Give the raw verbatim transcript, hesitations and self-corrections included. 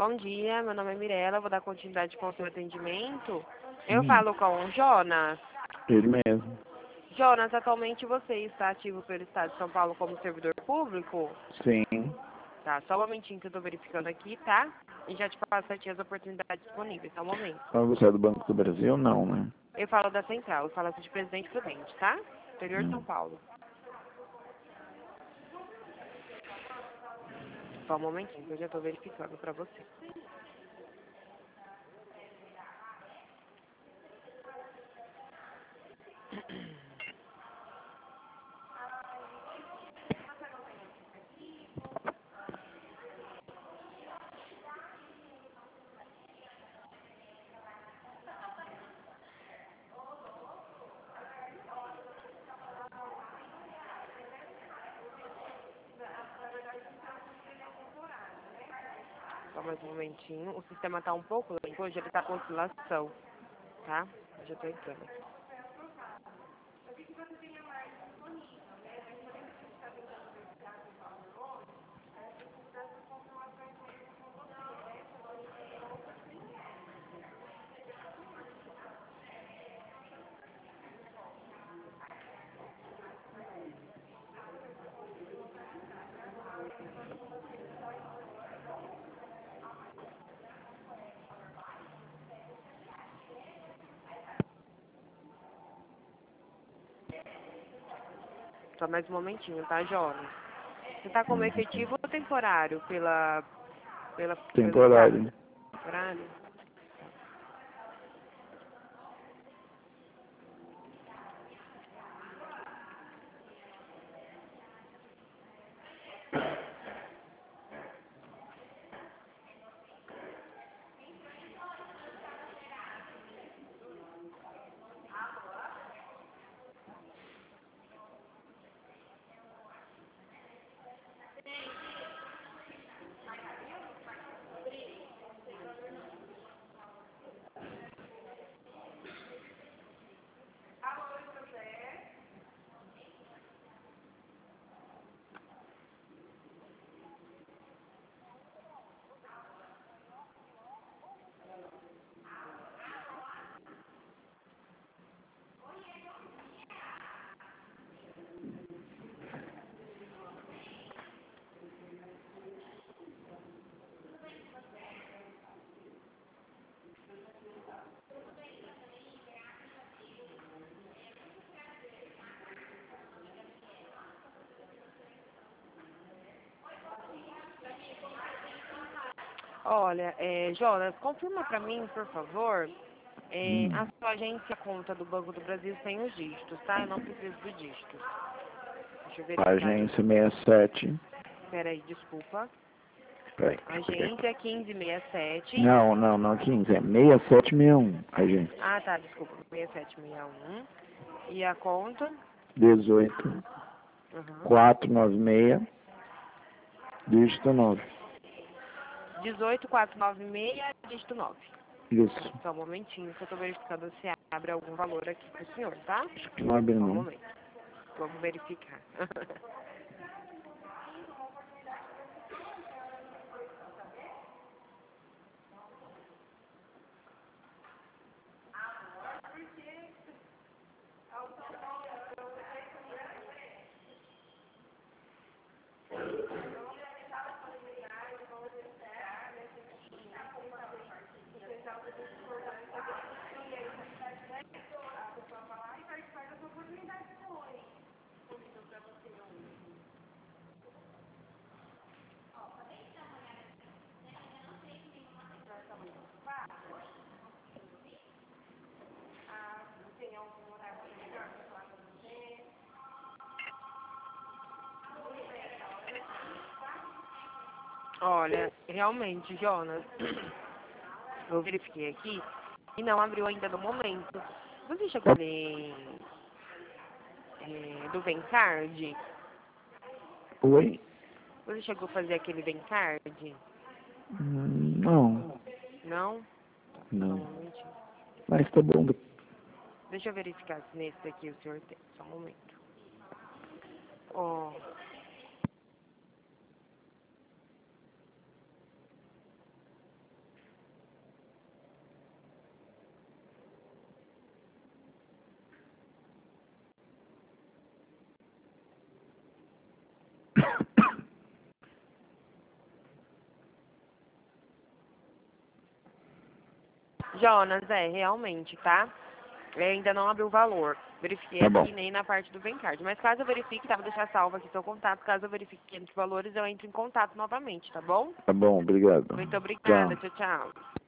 Bom dia, meu nome é Mirella, vou dar continuidade com o seu atendimento. Eu Hum, falo com o Jonas. ele mesmo. Jonas, atualmente você está ativo pelo Estado de São Paulo como servidor público? Sim. Tá, só um momentinho que eu estou verificando aqui, tá? E já te passo aqui as oportunidades disponíveis, só um momento. Mas você é do Banco do Brasil? Não, né? Eu falo da Central, eu falo aqui de Presidente Prudente, tá? Interior de Hum. São Paulo. Só um momentinho que eu já estou verificando para você. Só mais um momentinho. O sistema está um pouco lento, hoje ele está com oscilação, tá? Eu já estou entrando aqui. Só mais um momentinho, tá, Jonas? Você está como Hum. efetivo ou temporário pela, pela, pelo Estado? Temporário. Temporário? Olha, é, Jonas, confirma para mim, por favor, é, Hum. a sua agência conta do Banco do Brasil sem os dígitos, tá? Eu não preciso dos dígitos. Deixa eu verificar aqui. Agência sessenta e sete. Peraí, desculpa. Peraí. Agência quinze sessenta e sete. Não, não, não quinze. É sessenta e sete sessenta e um. Agência. Ah, tá, desculpa. sessenta e sete sessenta e um. E a conta? dezoito. Uhum. quatrocentos e noventa e seis. Dígito nove. dezoito quatrocentos e noventa e seis, dígito nove. Isso. Só um momentinho que eu tô verificando se abre algum valor aqui pro senhor, tá? Acho que não abre Só um não. momento. Vamos verificar. Olha, realmente, Jonas, eu verifiquei aqui e não abriu ainda no momento. Você chegou ali é, do Vencard? Oi? Você chegou a fazer aquele Vencard? Hum, Não. Não? Só um Não. momentinho. Mas tá bom. Deixa eu verificar se nesse daqui o senhor tem. Só um momento. Ó, Jonas, é, realmente, tá? É, ainda não abriu o valor. Verifiquei Tá aqui bom. nem na parte do Vencard. Mas caso eu verifique, tá? Vou deixar salvo aqui seu contato. Caso eu verifique entre valores, eu entro em contato novamente, tá bom? Tá bom, obrigado. Muito Tchau. obrigada. Tchau, tchau.